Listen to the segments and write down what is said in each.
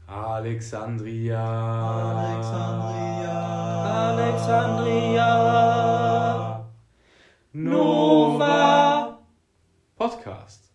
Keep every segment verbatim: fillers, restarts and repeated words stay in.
Alexandria. Alexandria. Alexandria. Nova. Podcast.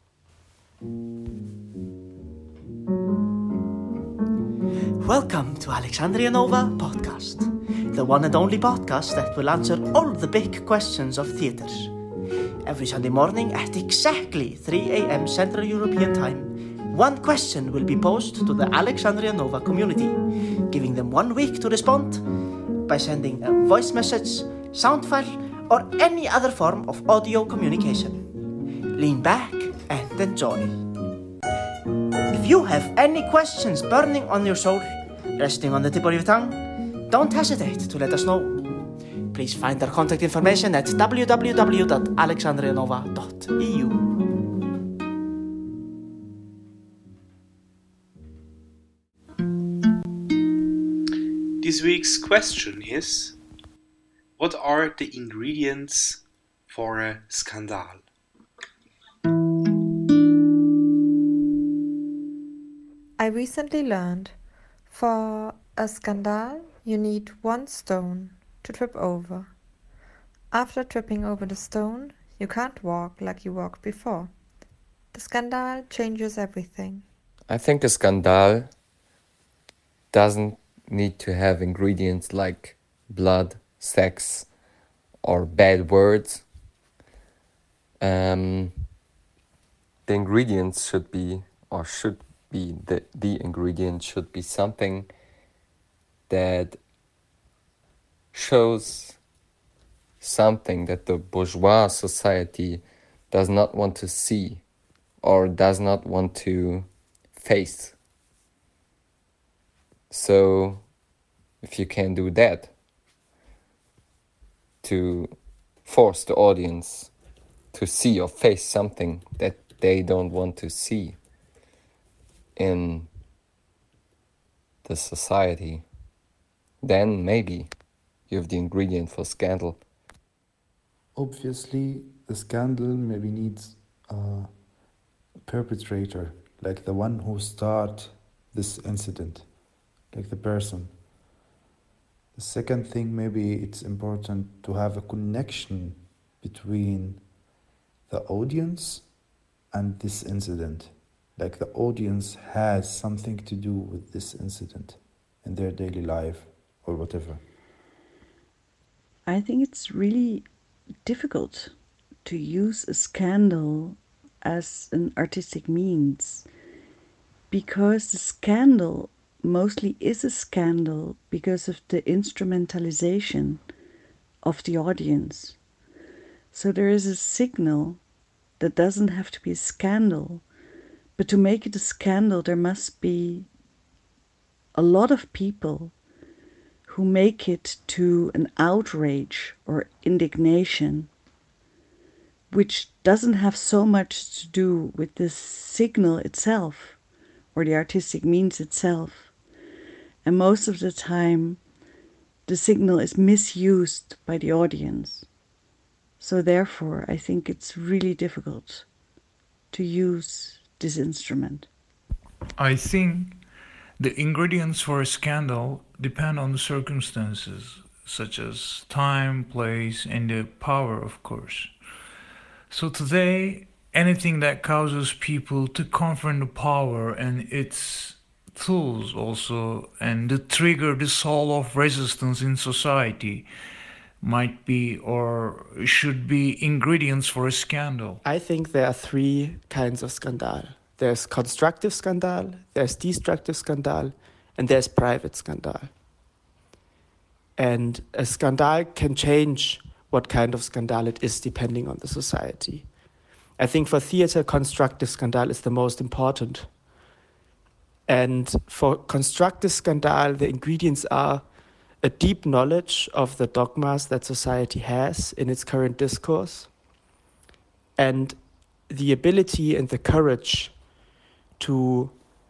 Welcome to Alexandria Nova Podcast, the one and only podcast that will answer all the big questions of theatre. Every Sunday morning at exactly three a.m. Central European Time, one question will be posed to the Alexandria Nova community, giving them one week to respond by sending a voice message, sound file, or any other form of audio communication. Lean back and enjoy. If you have any questions burning on your soul, resting on the tip of your tongue, don't hesitate to let us know. Please find our contact information at w w w dot alexandria nova dot e u. This week's question is: what are the ingredients for a scandal? I recently learned for a scandal you need one stone to trip over. After tripping over the stone, you can't walk like you walked before. The scandal changes everything. I think a scandal doesn't need to have ingredients like blood, sex, or bad words. Um, the ingredients should be, or should be, the, the ingredient should be something that shows something that the bourgeois society does not want to see or does not want to face. So, if you can do that, to force the audience to see or face something that they don't want to see in the society, then maybe you have the ingredient for scandal. Obviously, the scandal maybe needs a perpetrator, like the one who started this incident, like the person. The second thing, maybe it's important to have a connection between the audience and this incident. Like the audience has something to do with this incident in their daily life or whatever. I think it's really difficult to use a scandal as an artistic means, because the scandal mostly is a scandal because of the instrumentalization of the audience. So there is a signal that doesn't have to be a scandal, but to make it a scandal there must be a lot of people who make it to an outrage or indignation, which doesn't have so much to do with the signal itself or the artistic means itself. And most of the time, the signal is misused by the audience. So therefore, I think it's really difficult to use this instrument. I think the ingredients for a scandal depend on the circumstances, such as time, place, and the power, of course. So today, anything that causes people to confront the power and its tools also, and to trigger the soul of resistance in society, might be or should be ingredients for a scandal. I think there are three kinds of scandal. There's constructive scandal, there's destructive scandal, and there's private scandal. And a scandal can change what kind of scandal it is depending on the society. I think for theater, constructive scandal is the most important. And for constructive scandal, the ingredients are a deep knowledge of the dogmas that society has in its current discourse, and the ability and the courage to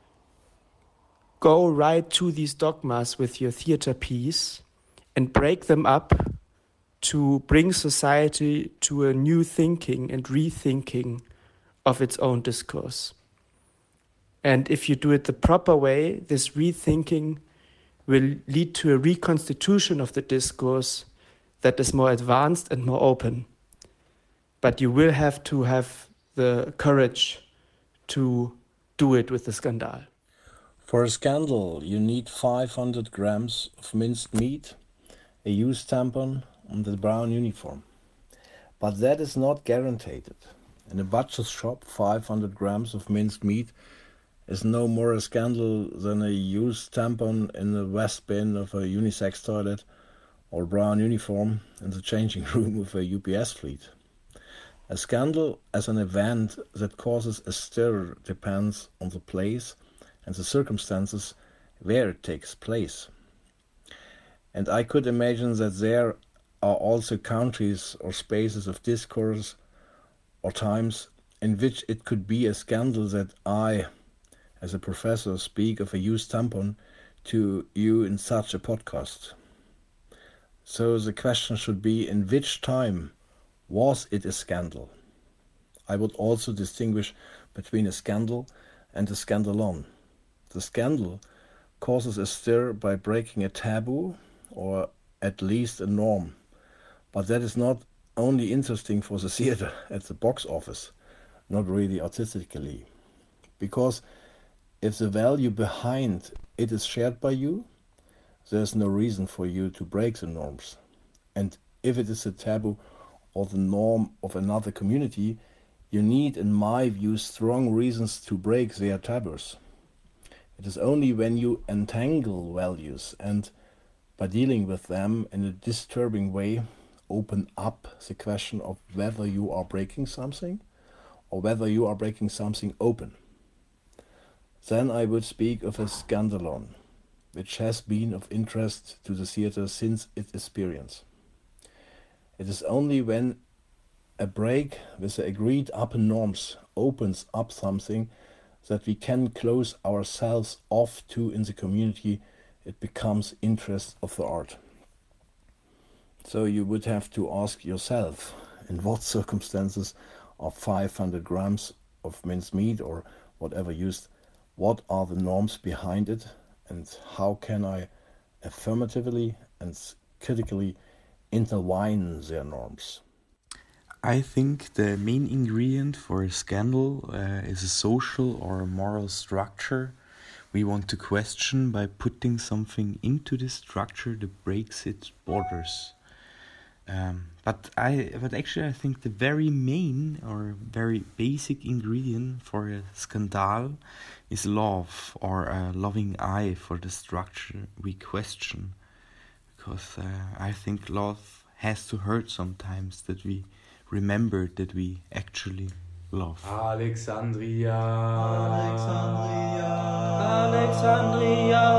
go right to these dogmas with your theater piece and break them up to bring society to a new thinking and rethinking of its own discourse. And if you do it the proper way, this rethinking will lead to a reconstitution of the discourse that is more advanced and more open. But you will have to have the courage to do it with the Skandal. For a scandal, you need five hundred grams of minced meat, a used tampon, and a brown uniform. But that is not guaranteed. In a butcher's shop, five hundred grams of minced meat is no more a scandal than a used tampon in the waste bin of a unisex toilet or brown uniform in the changing room of a U P S fleet. A scandal as an event that causes a stir depends on the place and the circumstances where it takes place. And I could imagine that there are also countries or spaces of discourse or times in which it could be a scandal that I, as a professor, speak of a used tampon to you in such a podcast. So the question should be, in which time was it a scandal? I would also distinguish between a scandal and a scandalon. The scandal causes a stir by breaking a taboo or at least a norm. But that is not only interesting for the theater at the box office, not really artistically. Because if the value behind it is shared by you, there's no reason for you to break the norms. And if it is a taboo or the norm of another community, you need, in my view, strong reasons to break their taboos. It is only when you entangle values and, by dealing with them in a disturbing way, open up the question of whether you are breaking something or whether you are breaking something open. Then I would speak of a scandalon, which has been of interest to the theatre since its experience. It is only when a break with the agreed upper norms opens up something that we can close ourselves off to in the community, it becomes interest of the art. So you would have to ask yourself, in what circumstances are five hundred grams of minced meat or whatever used, what are the norms behind it, and how can I affirmatively and critically intertwine their norms? I think the main ingredient for a scandal uh, is a social or moral structure we want to question by putting something into the structure that breaks its borders. Um, but I, but actually, I think the very main or very basic ingredient for a scandal is love, or a loving eye for the structure we question. Because uh, I think love has to hurt sometimes, that we remember that we actually love. Alexandria. Alexandria. Alexandria.